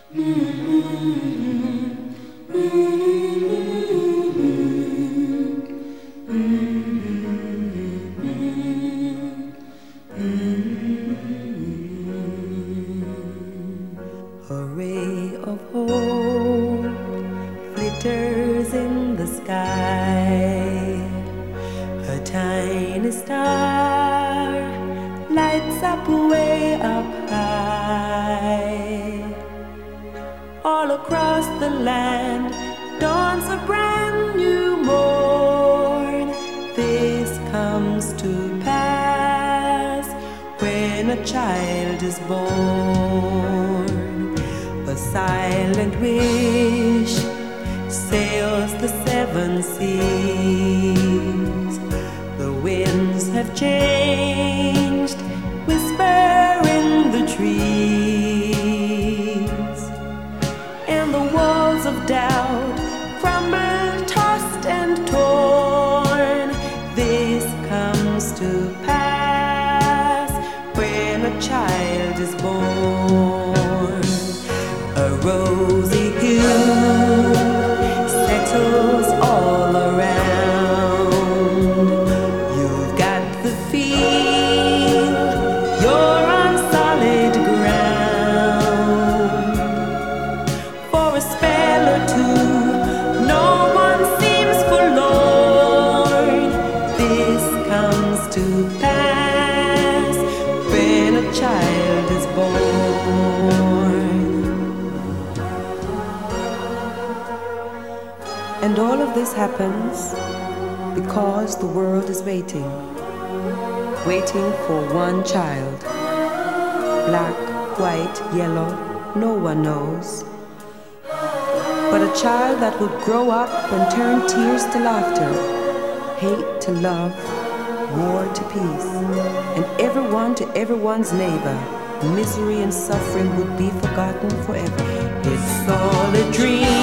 A ray of hope glitters in the sky. A tiny star lights up way up high. All across the land dawns a brand new morn. This comes to pass when a child is born. A silent wish sails the seven seas. The winds have changed, whisper in the trees, and the walls of doubt crumble, tossed and torn. This comes to pass when a child is born. A rosy hue settles all around. You've got the feel you're on solid ground. For a spell or two, no one seems forlorn. This comes to pass when a child is born. And all of this happens because the world is waiting for one child. Black, white, yellow, no one knows. But a child that would grow up and turn tears to laughter, hate to love, war to peace, and everyone to everyone's neighbor. Misery and suffering would be forgotten forever. It's all a dream.